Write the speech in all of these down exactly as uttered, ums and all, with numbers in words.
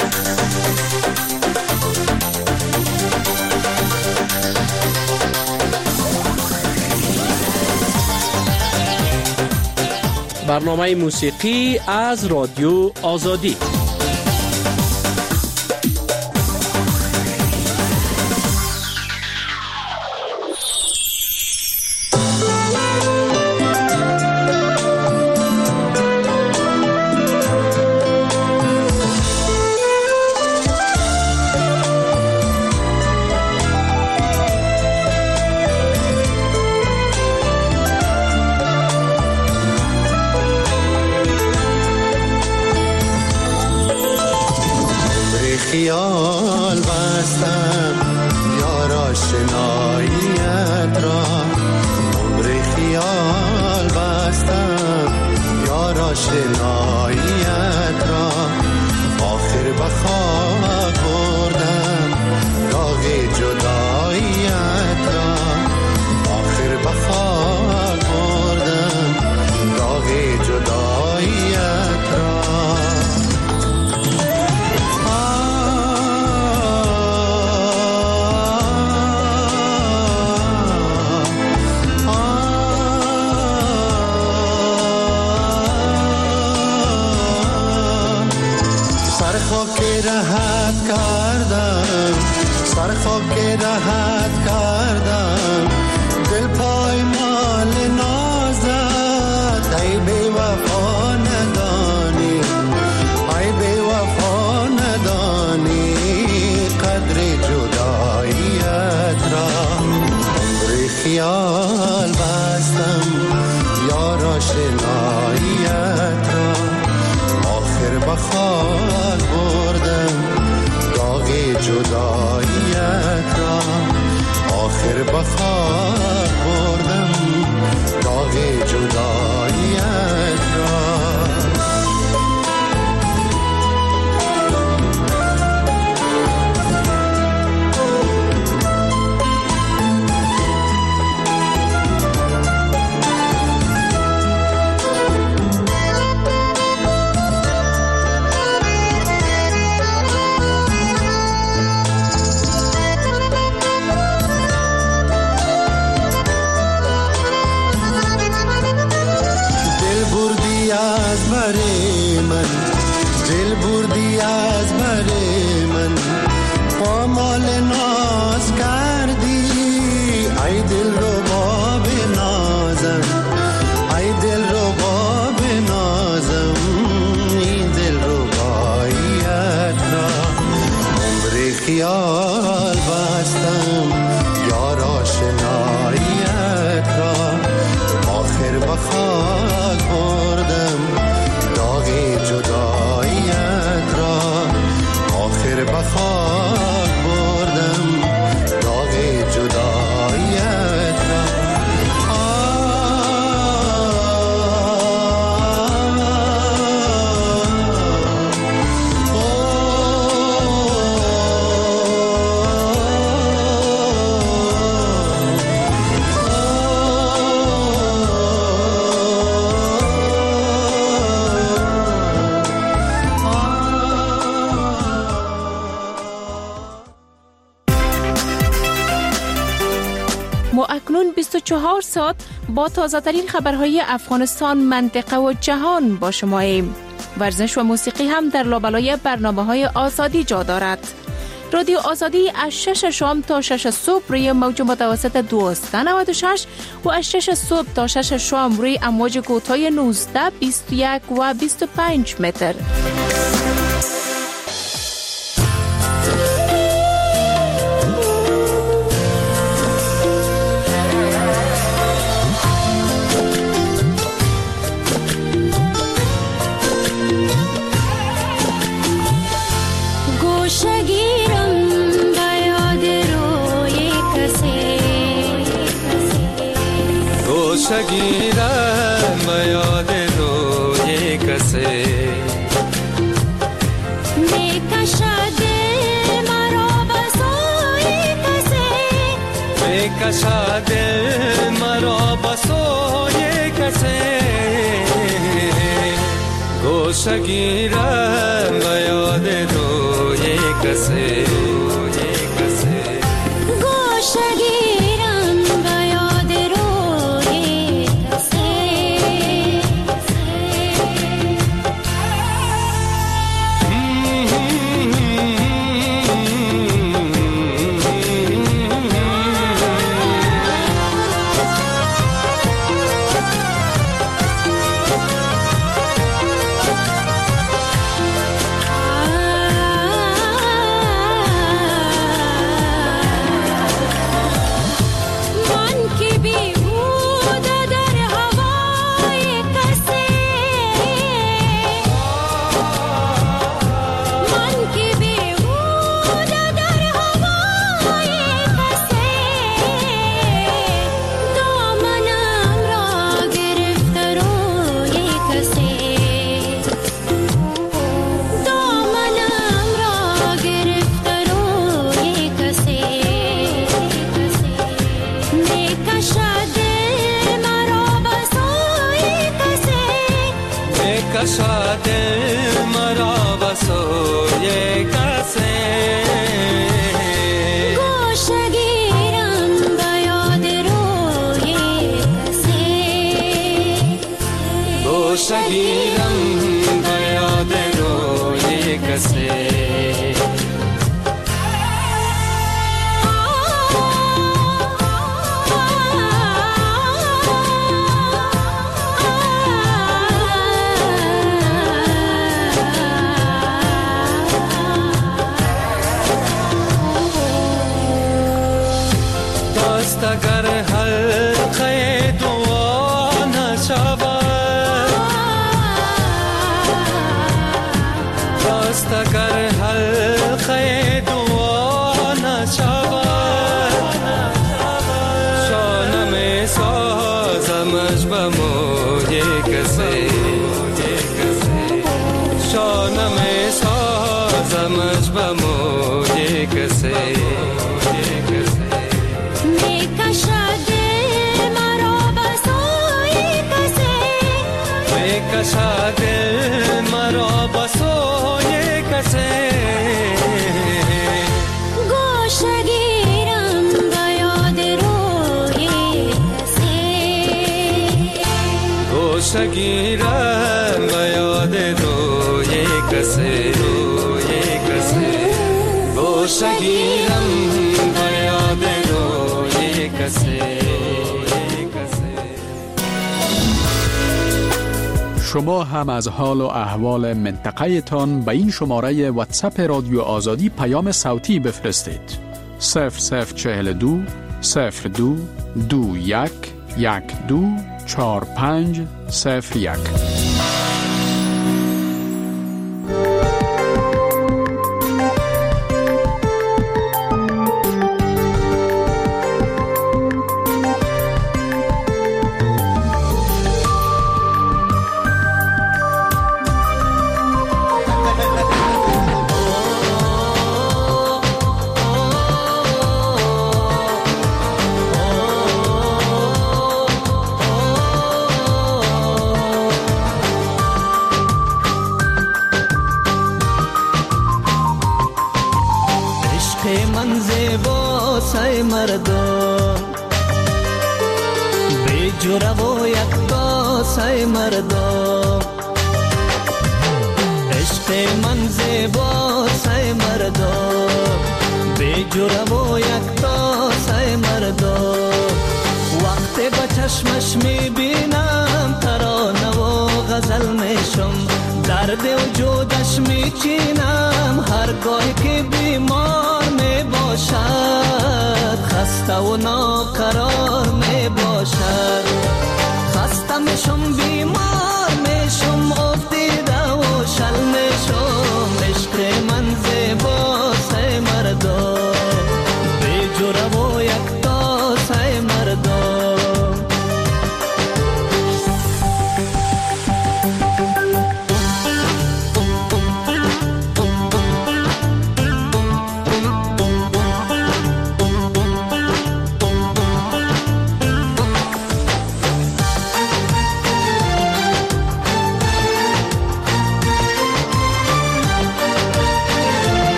برنامه موسیقی از رادیو آزادی. خیال بستم یار آشناییت را، عمر خیال بستم یار آشناییت را، آخر به خاک بردم داغ جداییت را، آخر به خاک بردم داغ جداییت را. راحت کردم سر خاک راحت کردم دل پایمال نازت، ای بی وفا ندانی ای بی وفا ندانی قدر جداییت را، عمر خیال بستم یار آشناییت را، آخر به خاک بردم داغ جداییت را، آخر به خاک بردم داغ جداییت را. دل بردی از بر من پامال ناز کردی، ای دل رو باب نازم ای دل رو باب نازم این دل رو باییت را، عمر خیال بستم یار آشناییت را، آخر به خاک بردم داغ جداییت را، آخر به خاک بردم داغ جداییت را. اکنون بیست و چهار ساعت با تازه ترین خبرهای افغانستان، منطقه و جهان با شما ایم. ورزش و موسیقی هم در لابلای برنامه های آزادی جا دارد. رادیو آزادی از شش شام تا شش صبح روی موج متوسط دویست و نود و شش و از شش صبح تا شش شام روی امواج کوتاه نوزده، بیست و یک و بیست و پنج متر. شگیرم به یاد روی کسی می کشد مرا به سوی کسی می کشد مرا به سوی کسی گوشه گیرم به یاد روی کسی گوشگیرم به یاد روی کسی کشاد مرا بسوی کسی گوشگیرم به یاد روی کسی گوشگیرم به یاد روی کسی اگر حلقه دعا نشود راست اگر حلقه دعا نشود شانه می سازمش به موی کسی شانه می سازمش به موی کسی کشاد مرا بسوی کسی گوشگیرم به یاد روی کسی گوشگیرم به یاد روی کسی روی کسی گوشگیرم به یاد روی کسی. شما هم از حال و احوال منطقه تان به این شماره واتساپ رادیو آزادی پیام صوتی بفرستید. صفر صفر چهل دو صفر دو دو یک یک دو چار پنج صفر یک.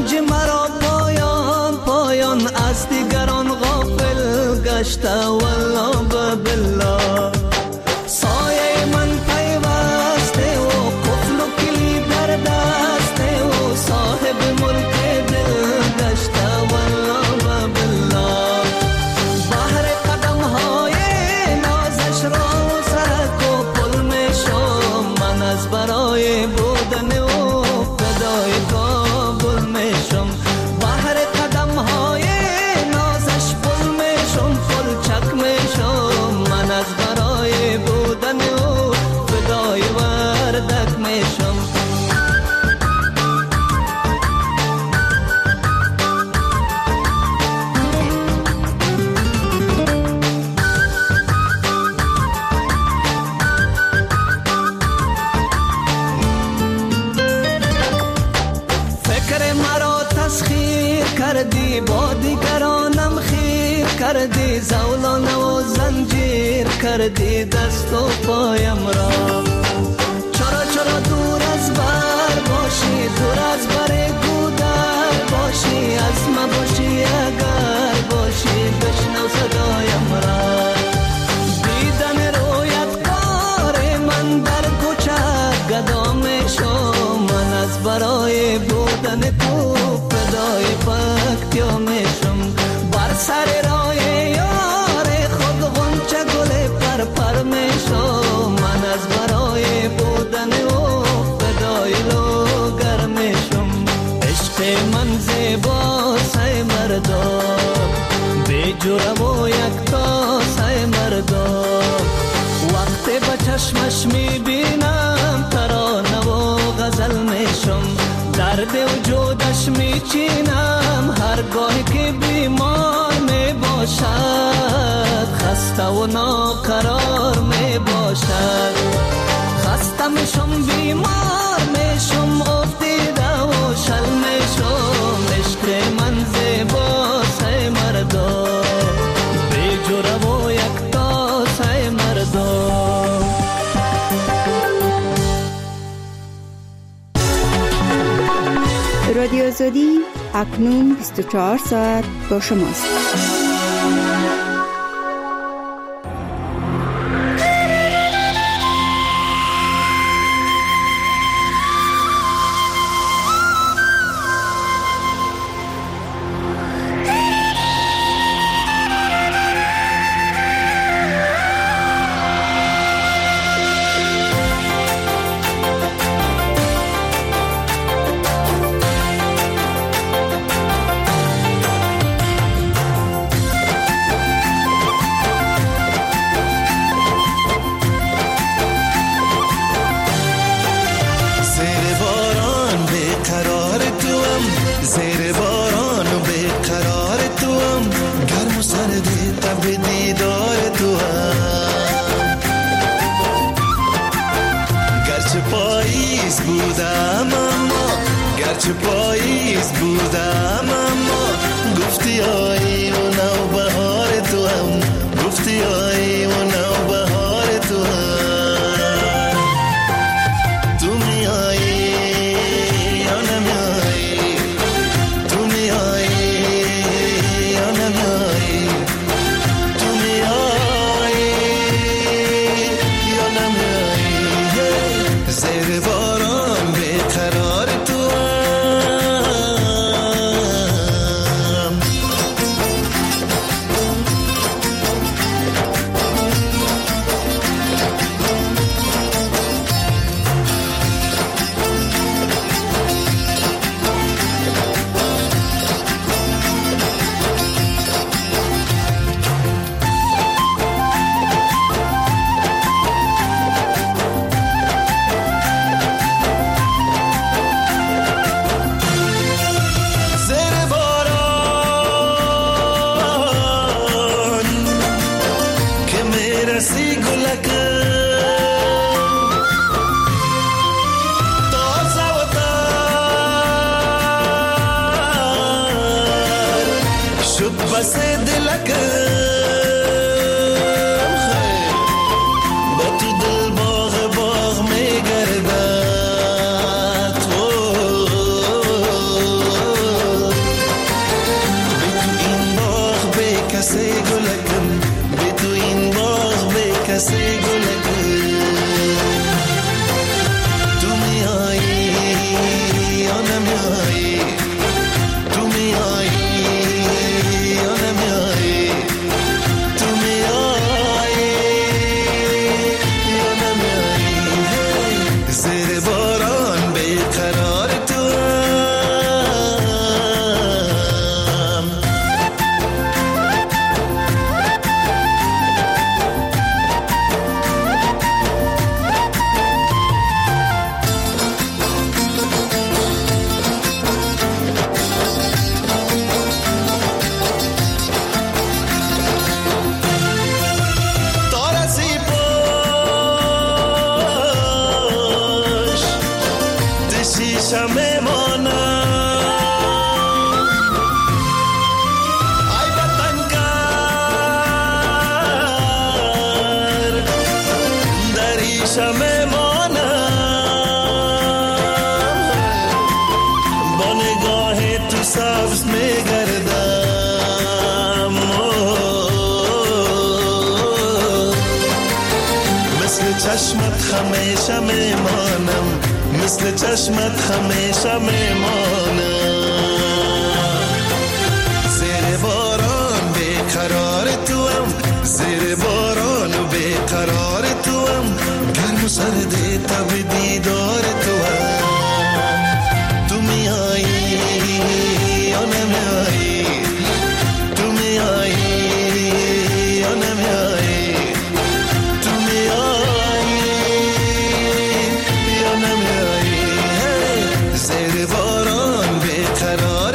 رنج مرا پایان پایان از دیگران غافل گشته والله بالله سایه من پیوسته و قفل و کلید در دسته و صاحب ملک دل گشته والله بالله بحر قدم های نازش را سرک و پل می شم من از برای بودن و فدای کابل می شم بحر قدم های نازش پل می شم پل چک می شم من از برای بودن و فدای وردک می شم فکر مرا تسخیر کردی با دیگرانم خیر کردی زولانه و زنجیر کردی دست و پایم را چرا چرا دور از بر باشی دور از بر گودر باشی از ما باشی اگر باشی بشنو صدایم را دیدن رویت کار من در کوچه گدا می شم من از برای بودن تو فدای پکتیا می شم بر سر راه یار خود غنچه گل پر پر می شم من از برای بودن او فدای لوگر می شم عشق من زیبا سای مردم بی جوره و یکتا سای مردم وقتی به چشمش می بینم ترانه و غزل می شم درد وجودش می چینم هرگاهی که بیمار می باشد خسته و ناقرار می باشد خسته می شم بیمار می شم افتیده و شل می شم عشق من زیبا سای مردم بی جوره و یکتا سای مردم رادیو آزادی اکنون بیست و چهار ساعت با شماست. گرچه پاییز بودم اما گفتی آیی و نو بهار تو هم گفتی آیی و نو بهار تو هم تو میایی یا نمیایی تو میایی یا نمیایی تو میایی یا نمیایی زیر باران بیقرار تو کسی گلگل تو میایی یا نمیایی تو میایی یا نمیایی تو میایی یا نمیایی زیر باران بیقرار تو چشمت همیشه میمانم مثل چشمت همیشه میمانم زیر باران بیقرار توام زیر باران و بیقرار توام گرم و سردی تب دیدار توام تو میایی یا نمیایی تو میایی یا نمیایی زیر باران بیقرار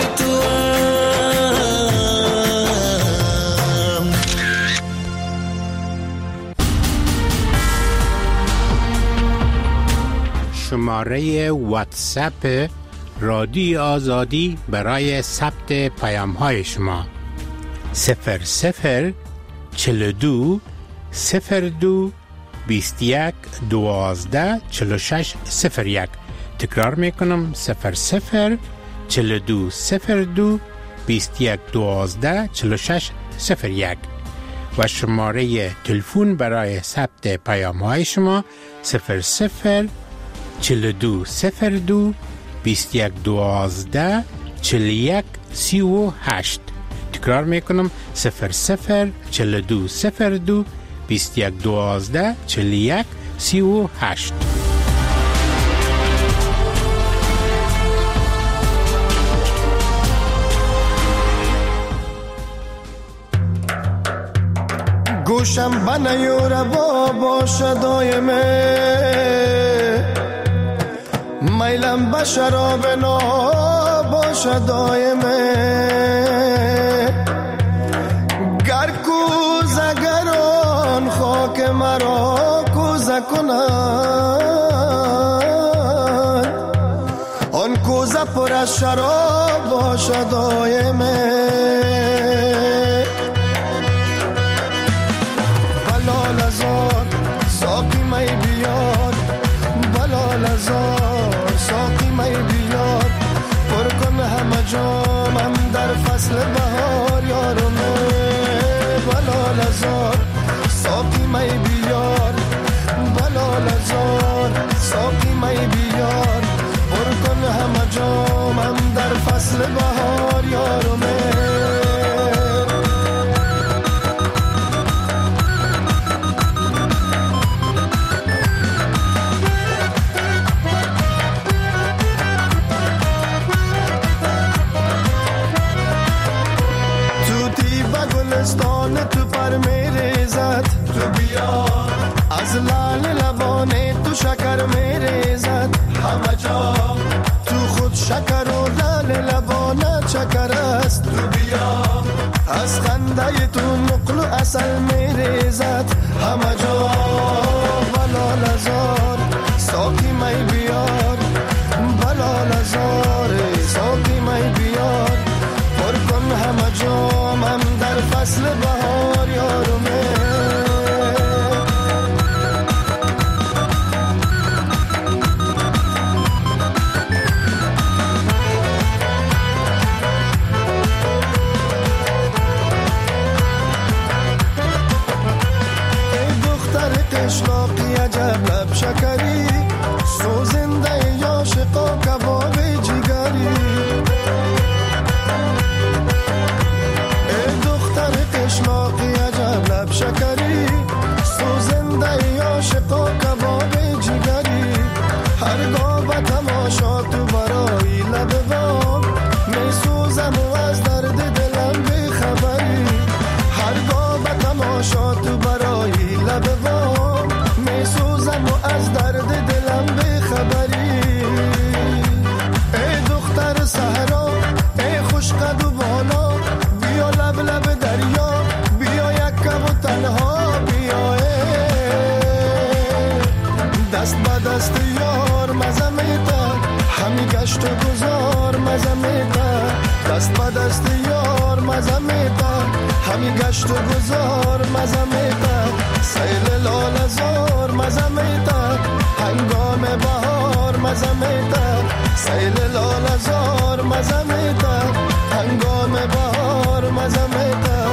توام شماره واتساپ رادیو آزادی برای ثبت پیام های شما صفر صفر چهل و دو صفر دو بیست و یک دوازده چهل و شش صفر یک. تکرار میکنم صفر صفر چهل و دو صفر دو بیست و یک دوازده چهل و شش صفر یک و شماره تلفن برای ثبت پیام های شما صفر صفر چهل و دو صفر دو بیست و یک دوازده چهل و یک سی و هشت. تکرار میکنم صفر صفر چهل و دو صفر دو بیست و یک دوازده چهل و یک سی و هشت. گوشم بنیور با باشه دایمه میلم به شراب نا باشه دایمه گر کوزه گران خاک مرا کوزه کنن آن کوزه پر از شراب باشه دایمه ساقی می بیار بلال ازار ساقی می بیار پر کن همه جامم در فصل بهار یارمه بلال ازار ساقی می بیار بلال ازار ساقی می بیار پر کن همه جامم در فصل بهار یارمه گلستان تو پر میریزد تو بیا از لال لبانه تو شکر میریزد همه جا تو خود شکر و لال لبانه چکر است تو بیا از خنده تو نقل و اصل میریزد همه جا بلال ازار ساقی می بیار بلال ازار ساقی می بیار پر کن همه جامم در فصل بهار یارمه قشلاقی عجب لب شکری سوزنده عاشقا کباب جگری ای دختر قشلاقی عجب لب شکری سوزنده عاشقا کباب جگری هرگاه به تماشا تو برای لب وام می سوزم و از درد دلم بخبری هرگاه به تماشا تو برای لب وام می سوزم و از درد دلم بخبری ای دختر صحرا ای خوش قد و بالا بیا لب لب دریا بیا یکم و تنها بیا دست به دست یار مزمیتا همی گشت و گذار مزمیتا دست به دست یار مزمیتا همی گشت و گذار مزمیتا سیل لال زار مزمیتا هنگام بهار مزمیتا سیل لال زار مزمیتا هنگام بهار مزمیتا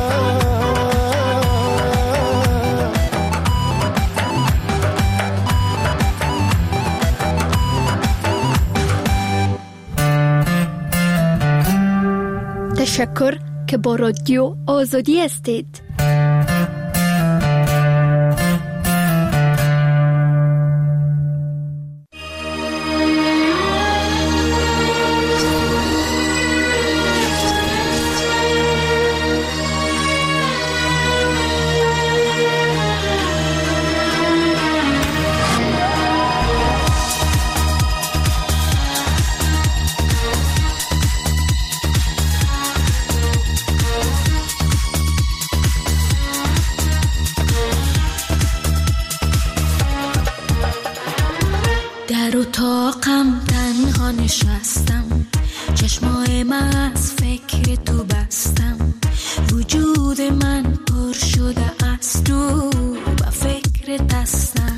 تشکر که با رادیو آزادی هستید. در اتاقم تنها نشستم چشمای من از فکر تو بستم وجود من پر شده از تو با فکر دستم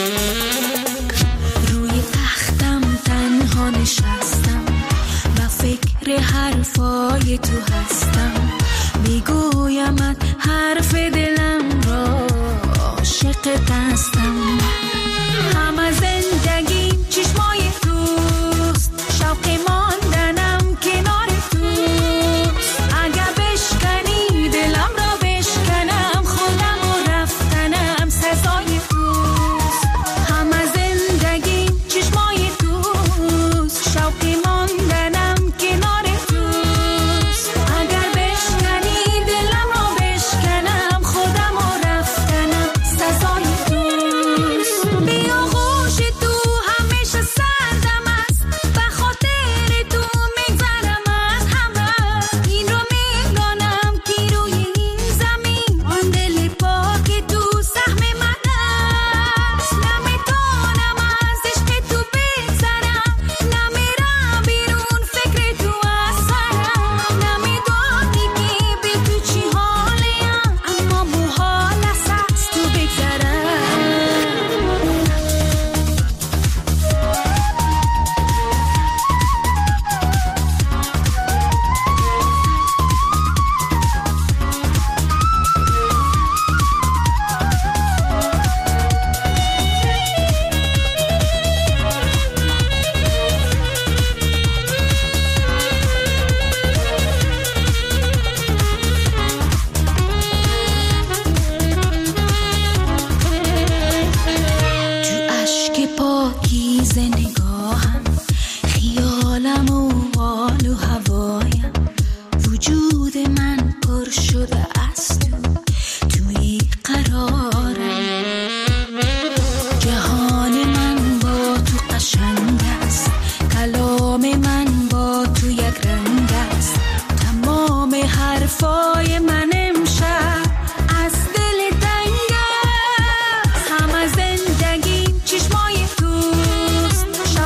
روی تختم تنها نشستم با فکر حرفای تو هستم میگویم حرف دلم را عاشق هستم همه زندگیم چشمای توست شوق ماندنم کنار توست اگر بشکنی دلم را بشکنم خودم و رفتنم سزای توست همه زندگیم چشمای توست شوق ماندنم کنار توست اگر بشکنی دلم را بشکنم خودم و رفتنم سزای توست بیا خوش تو همیشه سردم است به خاطر تو میگذرم از همه این رو میدانم که روی این زمین آن دل پاک تو سهم من است نمیتونم از عشق تو بگذرم نمیرم بیرون فکر تو از سرم نمیدانی که به تو چی حالیم اما محال است از تو بگذرم تو اشک پاکیز نگاهم خیالم و حال و هوایم وجود من پر شده از تو توی قرارم جهان من با تو قشنگ است کلام من با تو یک رنگ است تمام حرفای من امشب از دل تنگ است همه زندگیم چشمای توست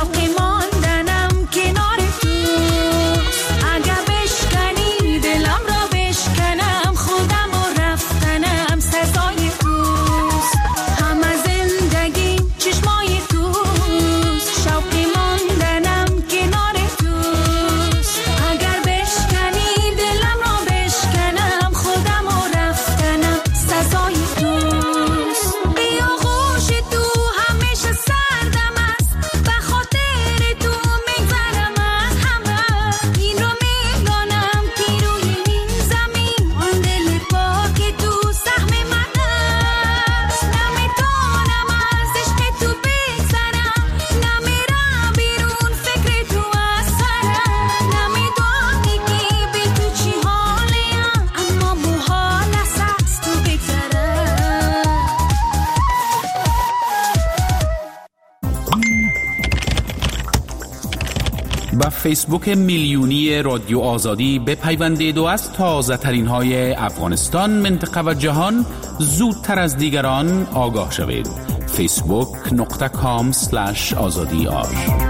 به فیسبوک میلیونی رادیو آزادی بپیوندید و از تازه ترین های افغانستان، منطقه و جهان زودتر از دیگران آگاه شوید. فیسبوک نقطه کام سلش آزادی آر.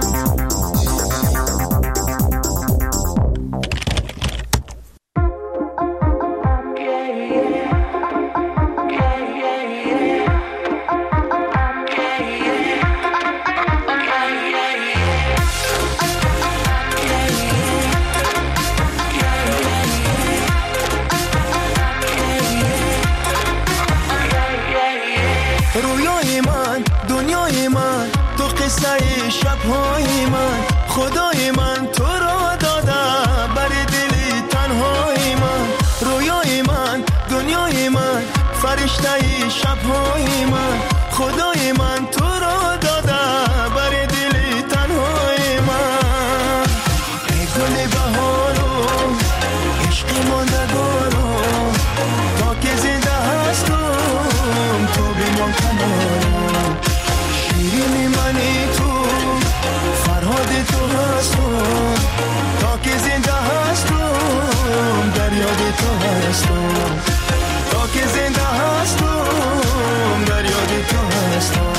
رویای من، دنیای من، تو قصه شبهای من، خدای من تو را داده بر دل تنهای من. رویای من، دنیای من، فرشته شبهای من، خدای من تو را داده بر دل تنهای من. ای گل بهارو، عشق ماندگارو، تا که زنده هستم تو بیمان کنارم. شیرین منی تو، فرهاد تو هستم، تا که زنده هستم در یاد تو هستم. تا که زنده هستم در یاد تو هستم.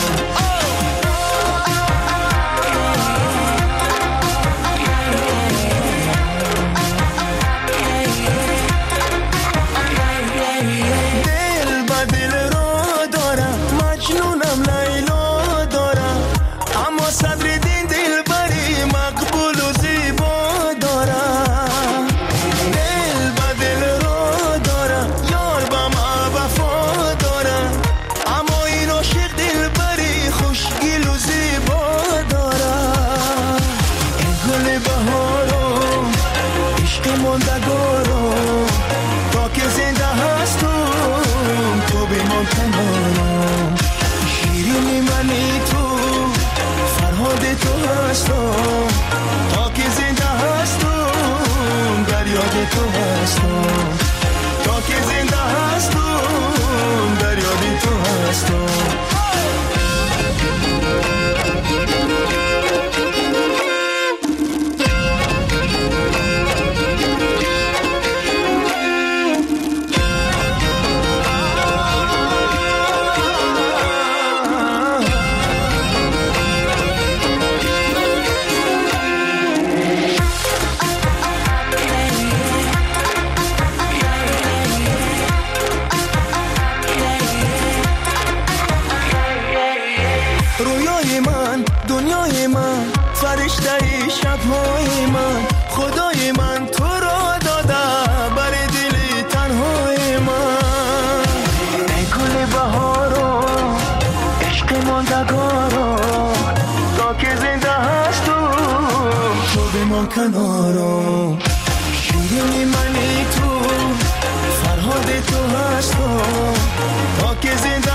کنارم. شیرین منی تو، فرهاد تو هستم، تا که زنده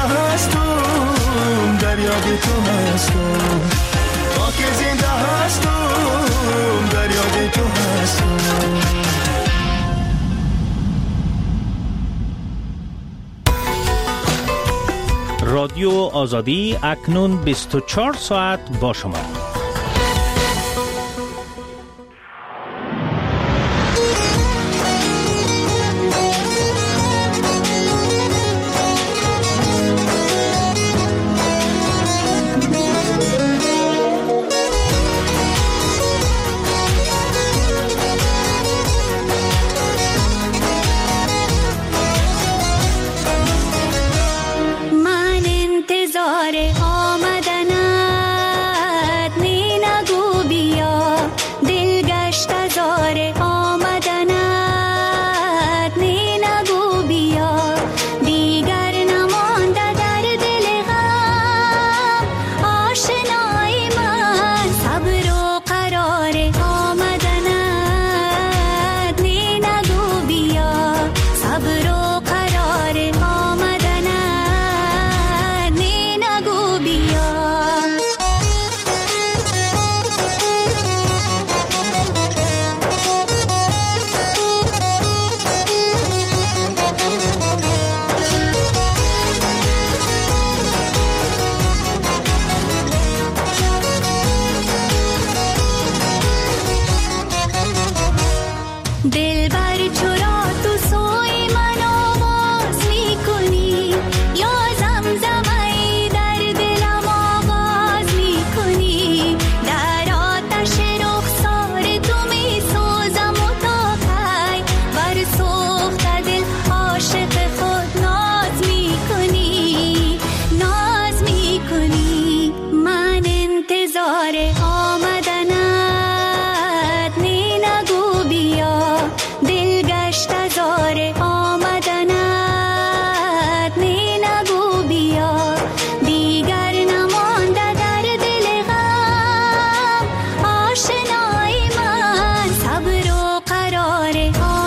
هستم در یاد تو هستم. تا که زنده هستم در یاد تو هستم. رادیو آزادی اکنون بیست و چهار ساعت با شما. بیا انتظار آمدنت نی نگو بیا دل گشت زار آمدنت نی نگو بیا دیگر نمانده در دل غم آشنای من صبر و قرار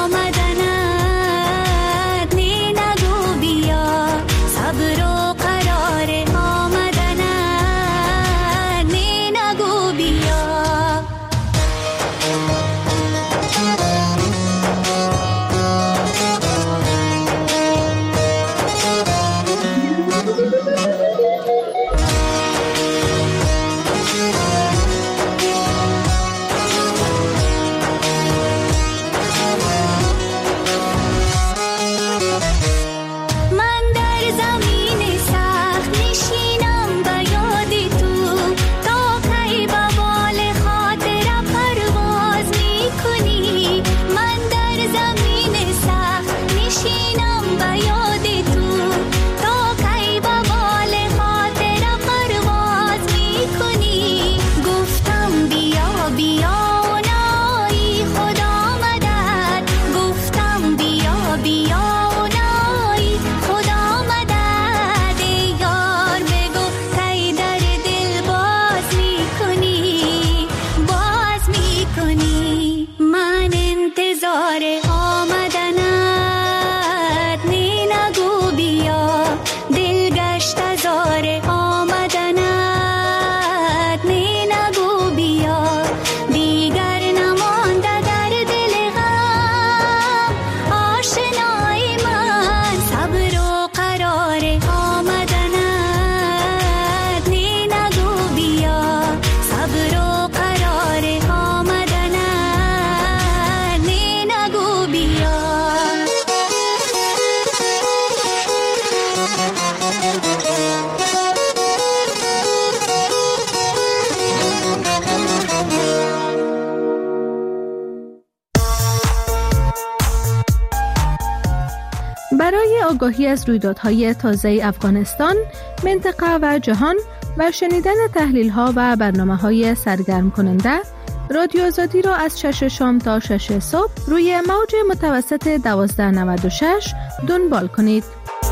آمدنت نی نگو بیا صبر و قرار آمدنت نی نگو بیا من در زمین سخت نشینم به یاد تو تا کی به بال خاطر پرواز می کنی من در زمین سخت نشینم به یاد تو تا کی به بال خاطر پرواز می کنی گفتم بیا بیا و نایی خدا مدد گفتم بیا بیا و نایی خدا مدد ای یار بگو کی در دل باز می کنی باز می کنی من انتظار آمدنت نی نگو بیا دل گشت زار آمدنت نی نگو بیا دیگر نمانده در دل غم آشنای من صبر و قرار آمدنت نی نگو بیا صبر و قرار آمدنت نی نگو بیا برای آگاهی از رویدادهای تازه افغانستان، منطقه و جهان و شنیدن تحلیل‌ها و برنامه‌های سرگرم کننده، رادیو آزادی را از شش شام تا شش صبح روی موج متوسط دوازده نود و شش دنبال کنید.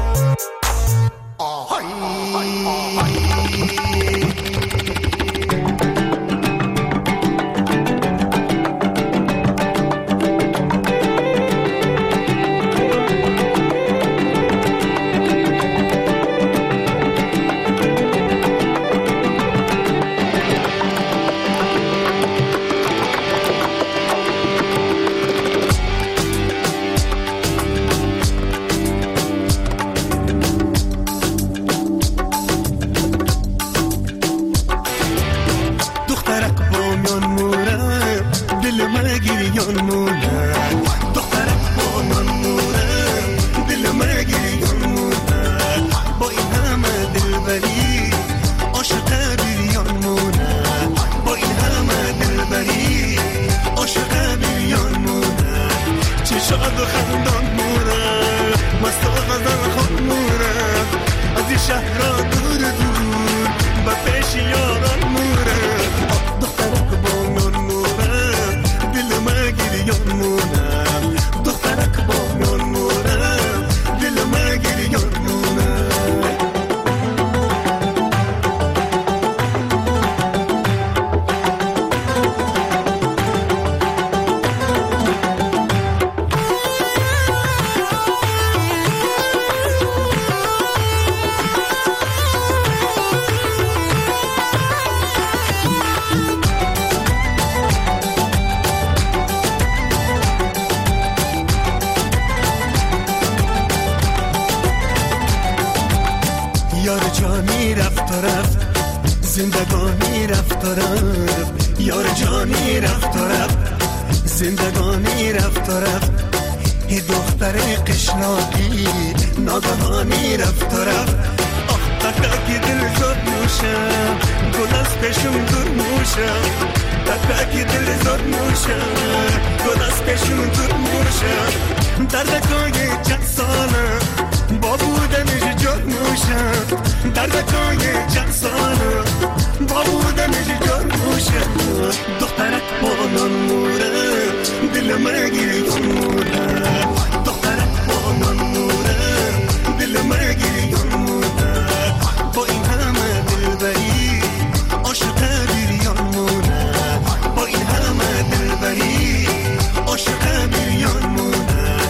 یار جانی رفت و رفت زندگانی رفت و رفت یار جانی رفت و رفت زندگانی رفت و رفت ای دختر قشلاقی ناگهانی رفت و رفت آخ تکاکی دل زد نوشم گل از پیشم دور موشم تکاکی دل زد نوشم گل از پیشم دور موشم دردکای چند ساله با بودنش جد موشم دردکای چند ساله با بودنش جد موشم عاشق دخترک بانان موره دل مگیری موره دخترک بانان موره دل مگیری موره با این همه دلبری عاشق بیریان موره با این همه دلبری عاشق بیریان موره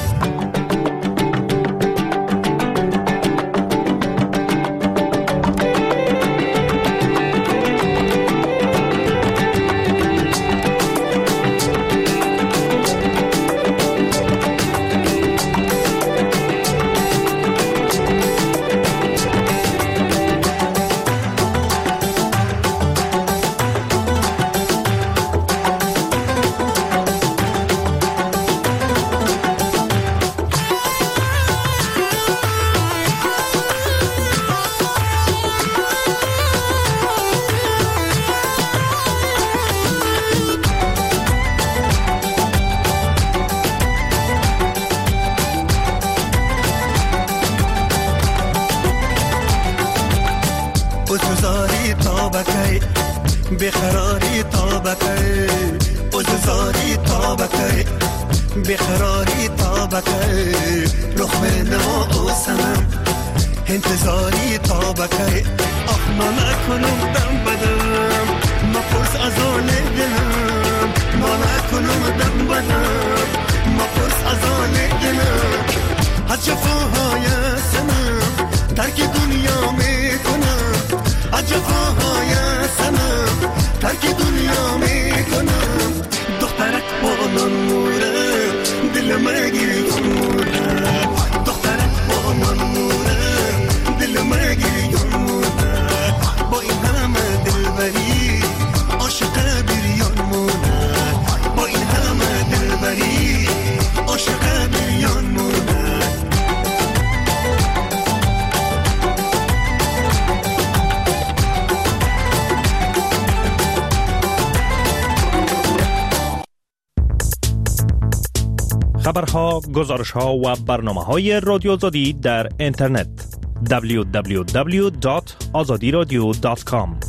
بزاری تابکی بخراری تابکی بزاری تابکی بخراری تابکی رخ به نما و سنم انتظاری تابکی آخ ما نکنم دم بدم ما پرس از آن دلم ما نکنم دم بدم ما پرس از آن دلم از جفاهای سنم ترک دنیا میکنم از جفاهای سنم ترک دنیا میکنم دخترک بانان موره دل مگیری موره دخترک بانان موره دل مگیری موره با این همه دلبری عاشق بیریان موره با این همه دلبری عاشق بیریان موره خبرها، گزارشها و برنامه‌های رادیو آزادی در اینترنت دبلیو دبلیو دبلیو دات آزادی رادیو دات کام.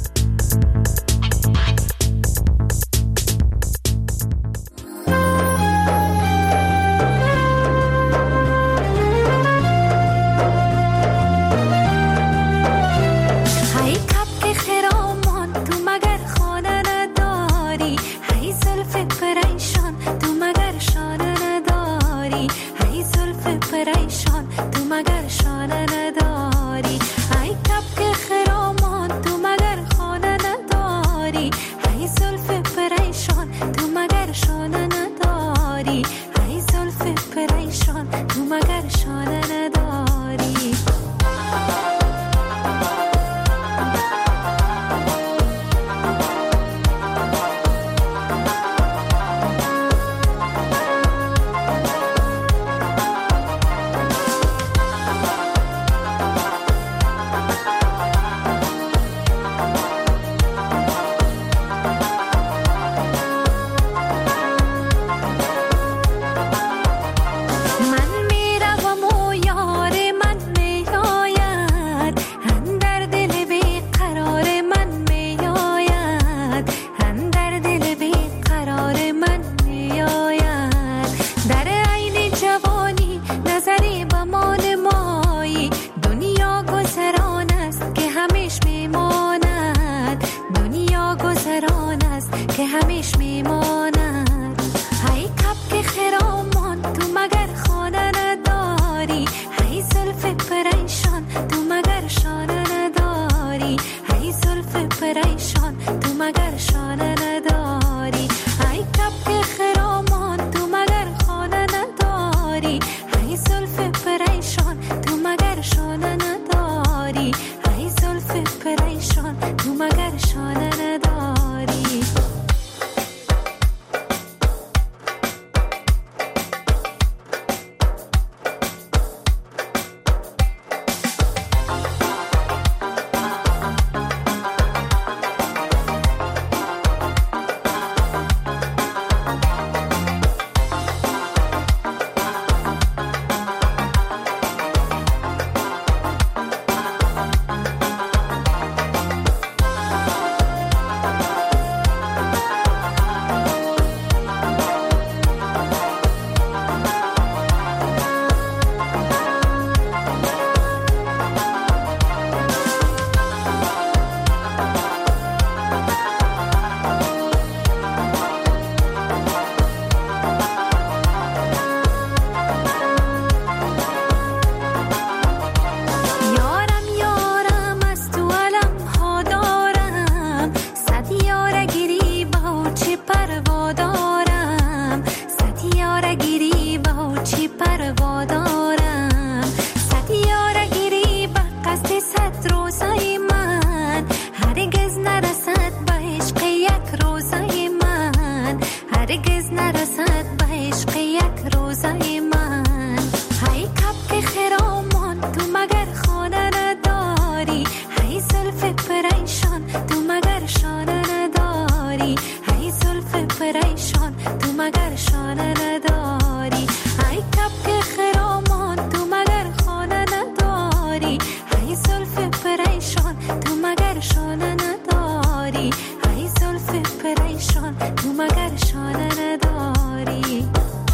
پریشان تو مگر شانه نداری، ای زلف پریشان تو مگر شانه نداری، ای کبک خرامان تو مگر خانه نداری، ای زلف پریشان تو مگر شانه نداری، ای زلف پریشان تو مگر شانه نداری.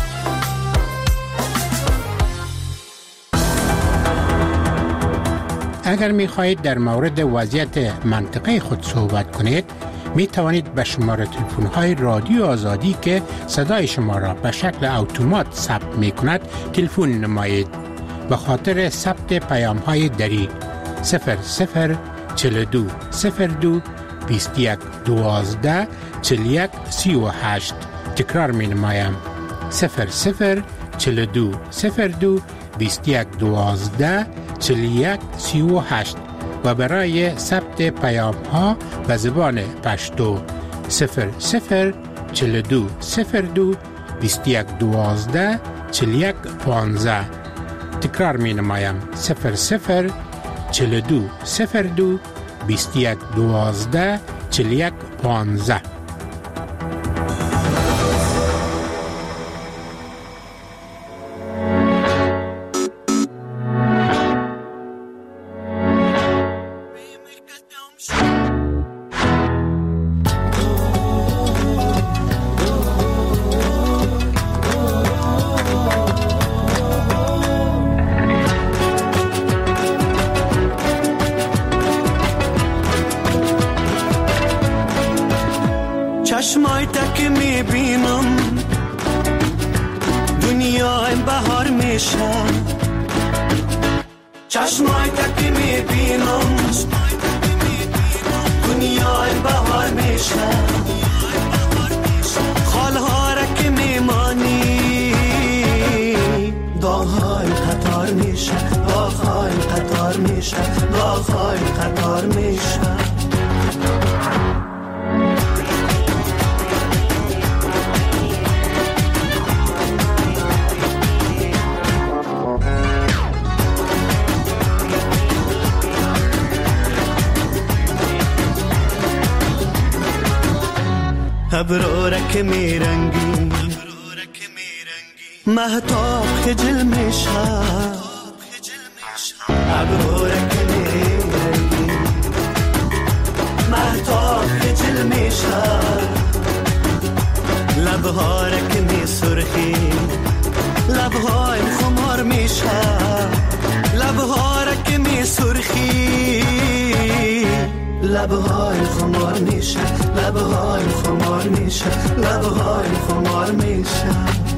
اگر می خواهید در مورد وضعیت منطقه خود صحبت کنید، می توانید به شماره تلفن های رادیو آزادی که صدای شما را به شکل اتومات ثبت می کند تلفن نمایید. به خاطر ثبت پیام های دری صفر صفر چهل و دو صفر دو بیست و یک دوازده چهل و یک سی و هشت تکرار می نمایم. صفر صفر چهل و دو صفر دو بیست و یک دوازده چهل و یک سی و هشت و برای ثبت پیام ها به زبان پشتو صفر صفر چهل و دو صفر دو بیست و یک دوازده چهل و یک پانزده. تکرار می نمایم. صفر صفر چهل و دو صفر دو بیست و یک دوازده چهل و یک پانزده. چشمای تک میبینم دنیای بهار میشه، چشمای تک میبینم دنیای بهار میشه، خالها را که میمانی داغهای قطار میشه، داغهای قطار میشه، داغهای قطار میشه. ابرو را که میرنگی مهتاب خجل میشه، ابرو را که میرنگی مهتاب خجل میشه، لبها را که میسرخی لبهای خمار میشه، لبها را که میسرخی لبهای خمار میشه، لبهای خمار میشه، لبهای خمار میشه.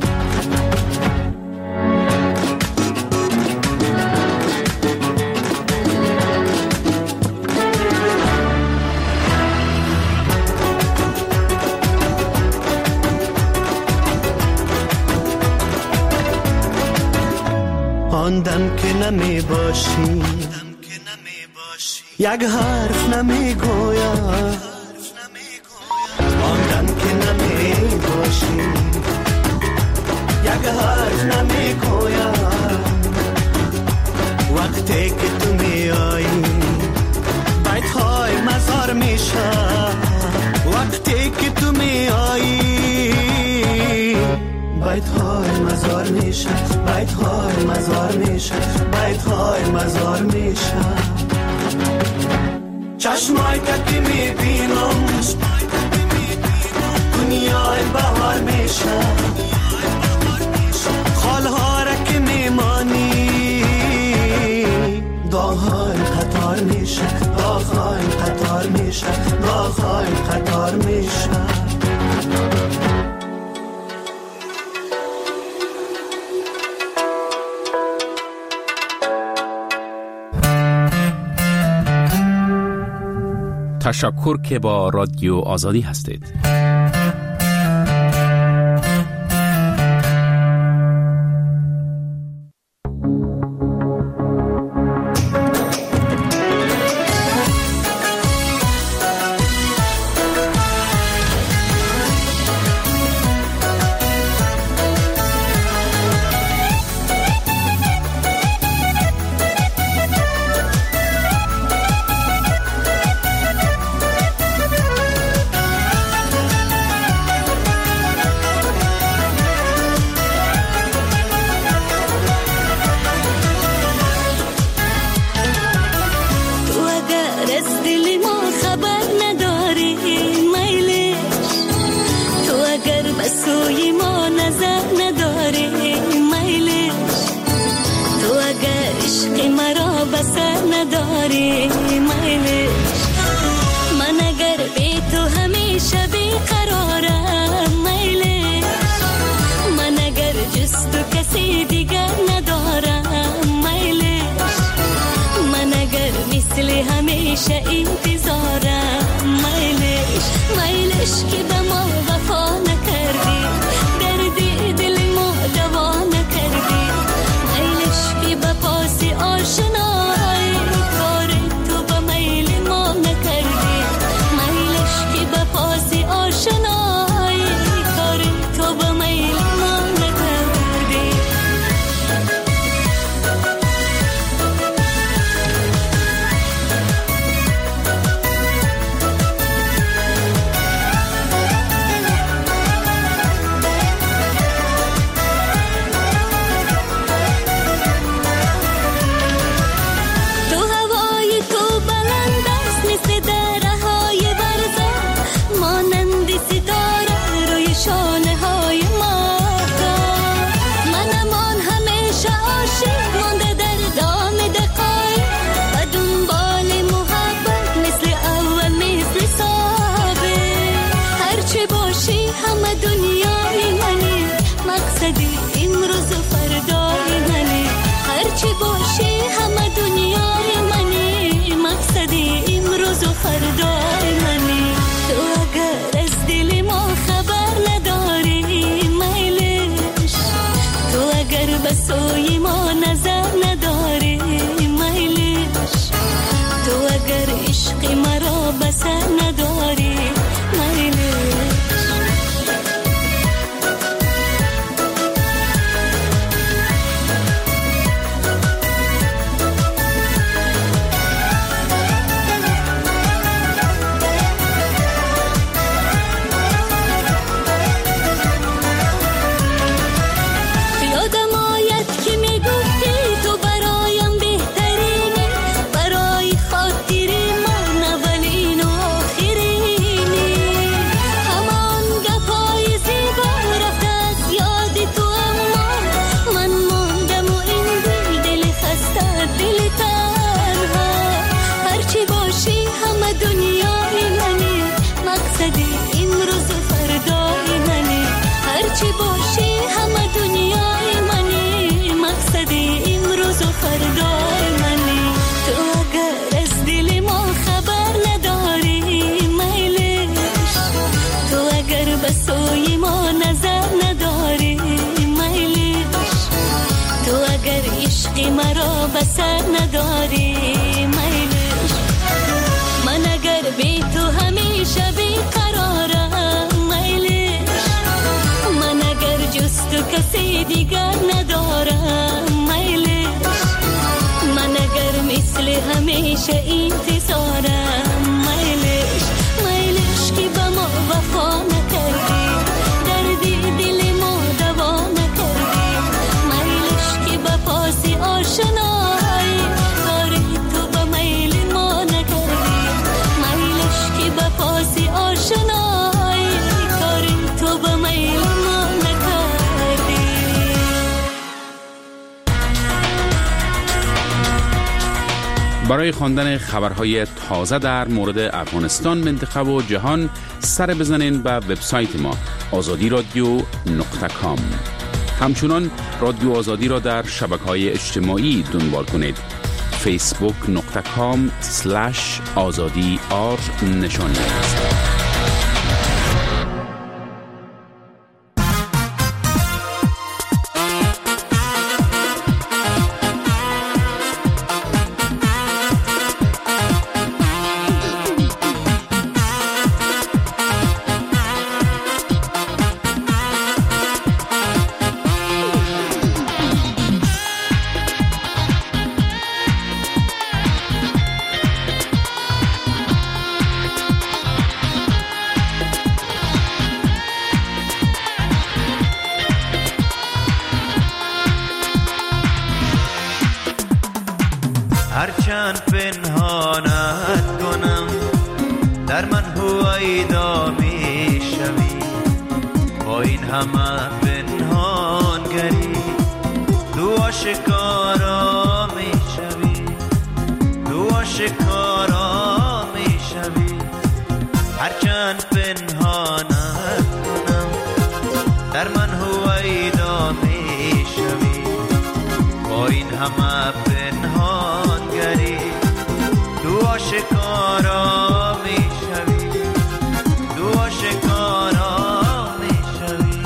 آن دم که نمی باشی یک حرف نمی گویم، آن دم که نمی باشی یک حرف نمی گویم، وقتی که تو می آیی بیت های مزار میشه، وقتی که تو می آیی بیت های مزار میشه، بیت های مزار میشه، بیت های مزار میشه. چشمای که میبینم دنیای بهار میشه، خالها را که میمانی داغهای قطار میشه، داغهای قطار میشه، داغهای قطار میشه. تشکر که با رادیو آزادی هستید. نداری میلش. من اگر بی تو همیشه بیقرارم میلش. من اگر جز تو کسی دیگر ندارم میلش. من اگر مثل همیشه انتظارم میلش. میلش که به ما وفا نکردی، دردی دل ما دوا نکردی. میلش که به پاس آشنایی کار تو به میل ما نکردی. میلش که به پاس آشنایی کار تو به میل ما نکردی. بسوی ما نظر نداری میلش. تو اگر عشق مرا بسر نداری میلش. مرا بسر نداری میلش. من اگر بی تو همیشه بیقرارم میلش. من اگر جز تو کسی دیگر ندارم میلش. من اگر مثل همیشه انتظارم میلش. میلش که به ما وفا نکردی، دردی دل ما دوا نکردی. میلش که به پاس آشنایی کاری تو به میل ما نکردی. میلش که به پاس آشنایی کاری تو به میل ما نکردی. برای خواندن خبرهای تازه در مورد افغانستان، منطقه و جهان سر بزنین به وبسایت ما آزادی رادیو نقطه کام. همچنان رادیو آزادی را در شبکه‌های اجتماعی دنبال کنید. فیسبوک نقطه کام سلش آزادی آر نشانی است. هرچند پنهانت کنم در من هویدا می شوی. با این همه پنهانگری تو آشکارا می شوی. تو آشکارا هرچند پنهانت کنم در من هویدا می شوی، با این همه پنهانگری تو آشکارا می شوی، تو آشکارا می شوی.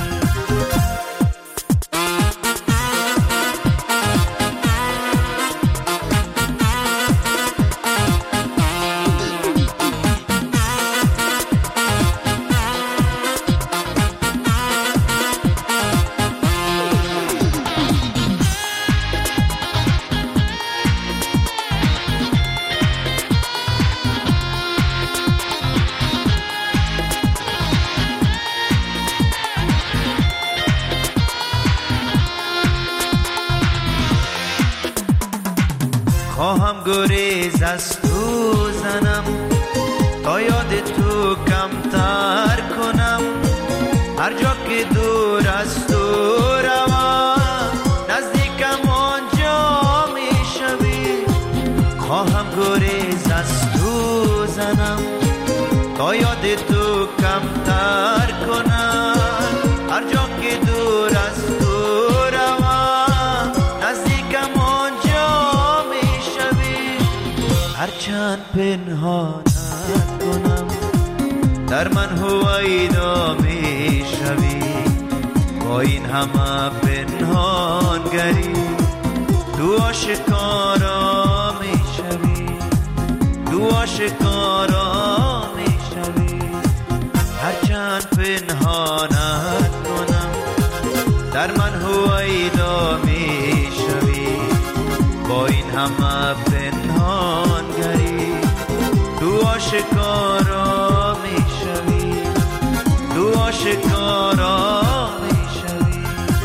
خواهم گریز از تو زنم تا یاد تو کمتر کنم، هر جا که دور از تو روم نزدیکم آنجا می شوی. خواهم گریز از تو زنم تا یاد تو کمتر کنم، هر جا که دور از تو روم نزدیکم آنجا می شوی. هرچند پنهانت کنم در من هویدا می شوی، با این همه پنهانگری تو آشکارا می شوی، تو آشکارا می شوی. هرچند پنهانت کنم در من هویدا می شوی، با این همه پنهانگری تو آشکارا می شوی، تو آشکارا می شوی.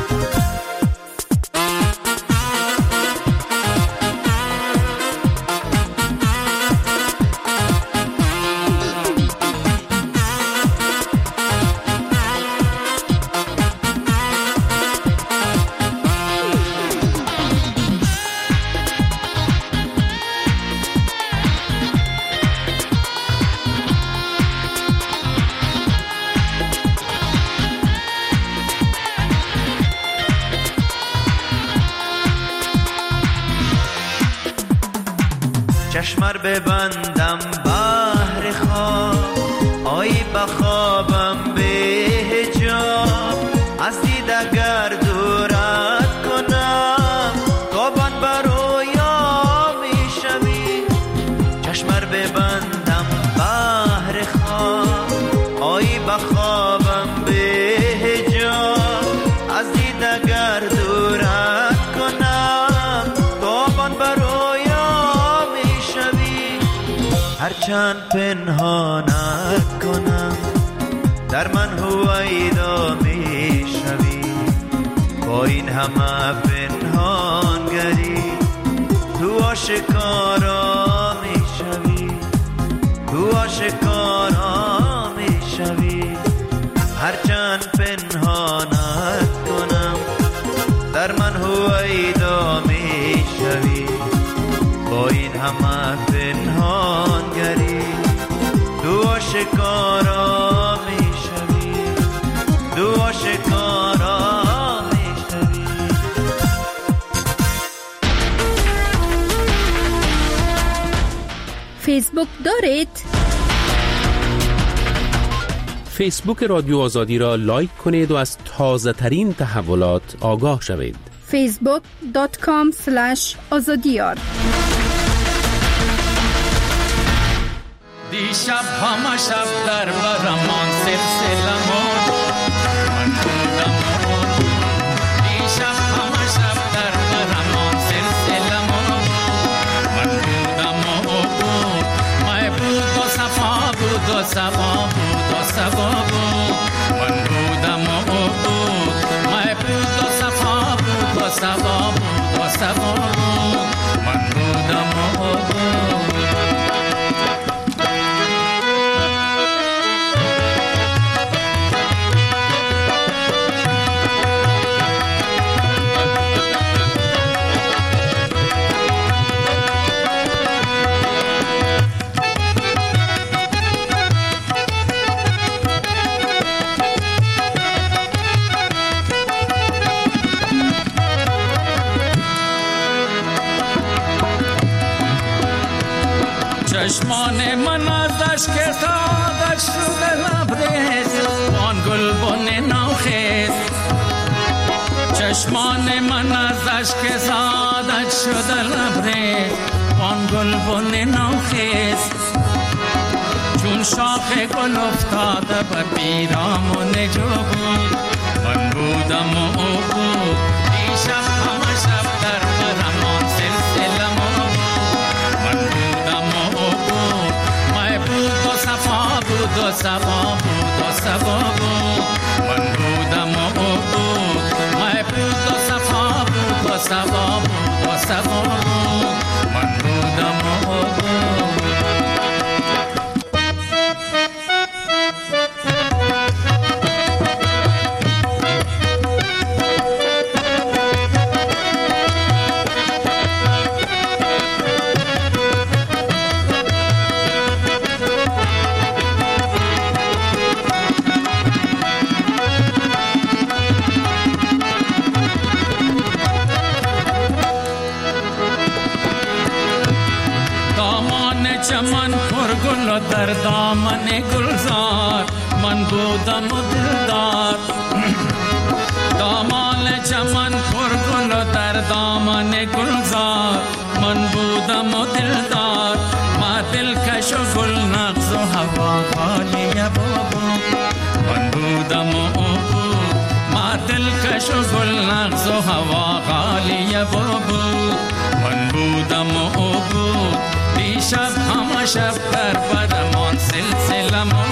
چشمر ببندم بحر خواب، آیی بخوابم به حجاب، از دید اگر دورت کنم تابان برویا می شوی. چشمر ببندم بحر خواب، آیی بخوابم به حجاب، از دید اگر دورت کنم تابان برویا. هرچند پنهانت کنم در من هویدا می شوی، با این همه پنهانگری تو آشکارا می شوی، تو آشکارا می شوی. هرچند پنهانت کنم در من هویدا می شوی، با این همه پنهانگری تو آشکارا می شوی، تو آشکارا می شوی. فیسبوک دارید؟ فیسبوک رادیو آزادی را لایک کنید و از تازه ترین تحولات آگاه شوید. فیسبوک دات کام اسلش آزادیار. دیشب همه شب در برمان سلسلمان من بودم، دیشب همه شب در برمان سلسلمان من بودم و بود، مای بود و صفا بود و صفا بود و صفا بود، من بودم و بود، مای بود و صفا بود و صفا بود و صفا بود، من بودم و بود. سعادت شده لبریز آن گل بن نوخیز چشمان من از اشک سعادت شده لبریز آن گل بن نوخیز چون شاخ گل افتاده بر پیرامون جو بود من بودم و او بود دیشب همه شب در برمان سلسله ما بود من بودم و او بود مای بود و صفا بود و صفا بود و صفا بود من بودم و او بود مای بود و صفا بود و صفا بود و صفا بود من بودم و او بود چمن پر گل و در دامن گلزار من بودم و دلدار دامان چمن پر گل و در دامن گلزار من بودم و دلدار ما دلکش و گل نغز و هوا خالی بابا من بودم و بود ما دلکش و گل نغز و هوا خالی بابا من بودم و بود دیشب همه شب در برمان سلسله ما